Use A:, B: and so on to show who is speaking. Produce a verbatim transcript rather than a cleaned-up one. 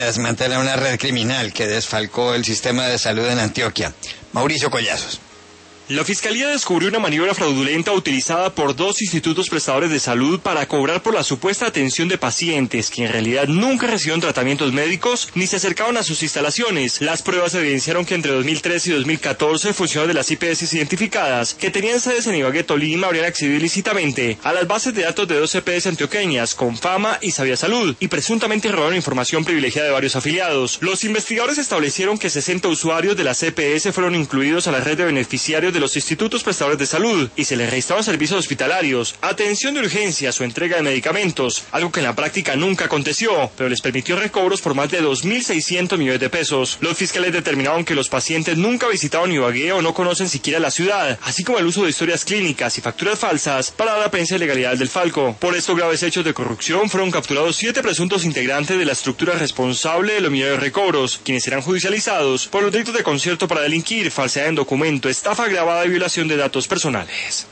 A: Desmantela una red criminal que desfalcó el sistema de salud en Antioquia. Mauricio Collazos.
B: La Fiscalía descubrió una maniobra fraudulenta utilizada por dos institutos prestadores de salud para cobrar por la supuesta atención de pacientes que en realidad nunca recibieron tratamientos médicos ni se acercaban a sus instalaciones. Las pruebas evidenciaron que entre dos mil trece y dos mil catorce funcionarios de las I P S identificadas que tenían sedes en Ibagué, Tolima, habrían accedido ilícitamente a las bases de datos de dos E P S antioqueñas, Confama y Sabia Salud, y presuntamente robaron información privilegiada de varios afiliados. Los investigadores establecieron que sesenta usuarios de las E P S fueron incluidos a la red de beneficiarios de los institutos prestadores de salud y se les registraron servicios hospitalarios, atención de urgencias o entrega de medicamentos, algo que en la práctica nunca aconteció, pero les permitió recobros por más de dos mil seiscientos millones de pesos. Los fiscales determinaron que los pacientes nunca visitaron Ibagué o no conocen siquiera la ciudad, así como el uso de historias clínicas y facturas falsas para dar apariencia de legalidad del Falco. Por estos graves hechos de corrupción fueron capturados siete presuntos integrantes de la estructura responsable de los millonarios recobros, quienes serán judicializados por los delitos de concierto para delinquir, falsedad en documento, estafa agravada y violación de datos personales.